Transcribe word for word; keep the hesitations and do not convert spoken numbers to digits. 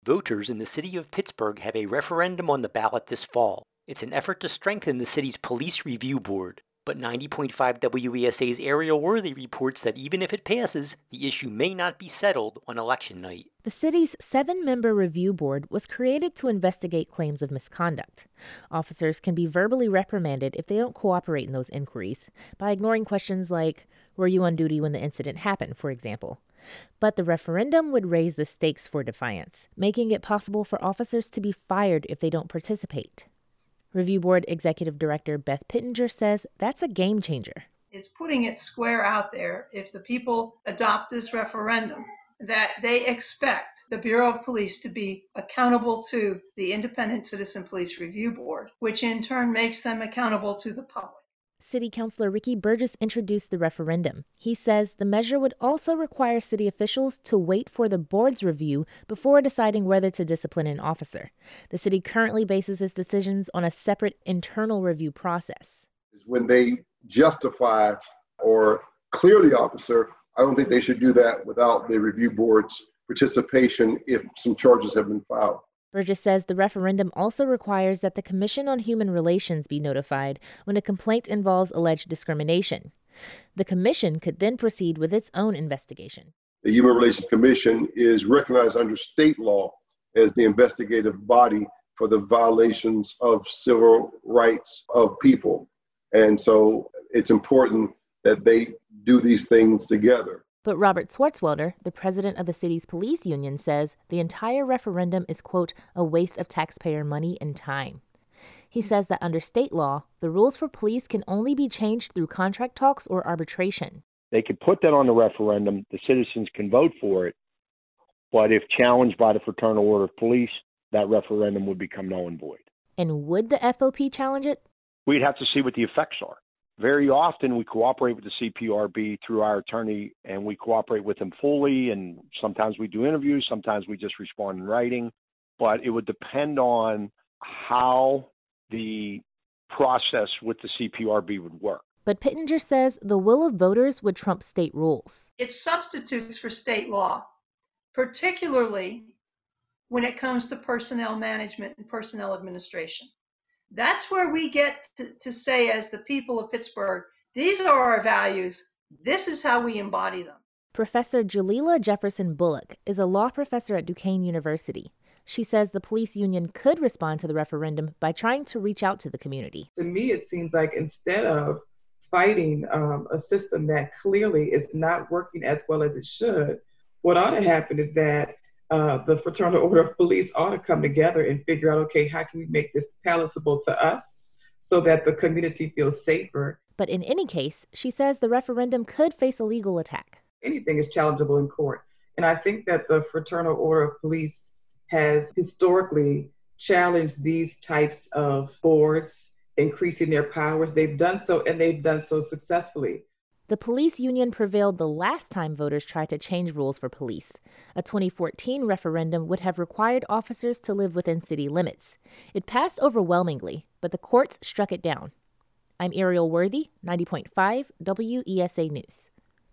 Voters in the city of Pittsburgh have a referendum on the ballot this fall. It's an effort to strengthen the city's police review board. But ninety point five W E S A's Ariel Worthy reports that even if it passes, the issue may not be settled on election night. The city's seven-member review board was created to investigate claims of misconduct. Officers can be verbally reprimanded if they don't cooperate in those inquiries by ignoring questions like, were you on duty when the incident happened, for example. But the referendum would raise the stakes for defiance, making it possible for officers to be fired if they don't participate. Review Board Executive Director Beth Pittenger says that's a game changer. It's putting it square out there. If the people adopt this referendum, that they expect the Bureau of Police to be accountable to the Independent Citizen Police Review Board, which in turn makes them accountable to the public. City Councilor Ricky Burgess introduced the referendum. He says the measure would also require city officials to wait for the board's review before deciding whether to discipline an officer. The city currently bases its decisions on a separate internal review process. When they justify or clear the officer, I don't think they should do that without the review board's participation if some charges have been filed. Burgess says the referendum also requires that the Commission on Human Relations be notified when a complaint involves alleged discrimination. The commission could then proceed with its own investigation. The Human Relations Commission is recognized under state law as the investigative body for the violations of civil rights of people. And so it's important that they do these things together. But Robert Swartzwelder, the president of the city's police union, says the entire referendum is, quote, a waste of taxpayer money and time. He says that under state law, the rules for police can only be changed through contract talks or arbitration. They could put that on the referendum. The citizens can vote for it. But if challenged by the Fraternal Order of Police, that referendum would become null and void. And would the F O P challenge it? We'd have to see what the effects are. Very often we cooperate with the C P R B through our attorney, and we cooperate with them fully, and sometimes we do interviews, sometimes we just respond in writing. But it would depend on how the process with the C P R B would work. But Pittenger says the will of voters would trump state rules. It substitutes for state law, particularly when it comes to personnel management and personnel administration. That's where we get to, to say, as the people of Pittsburgh, these are our values. This is how we embody them. Professor Jalila Jefferson Bullock is a law professor at Duquesne University. She says the police union could respond to the referendum by trying to reach out to the community. To me, it seems like instead of fighting um, a system that clearly is not working as well as it should, what ought to happen is that Uh, the Fraternal Order of Police ought to come together and figure out, okay, how can we make this palatable to us so that the community feels safer? But in any case, she says the referendum could face a legal attack. Anything is challengeable in court. And I think that the Fraternal Order of Police has historically challenged these types of boards, increasing their powers. They've done so, and they've done so successfully. The police union prevailed the last time voters tried to change rules for police. A twenty fourteen referendum would have required officers to live within city limits. It passed overwhelmingly, but the courts struck it down. I'm Ariel Worthy, ninety point five W E S A News.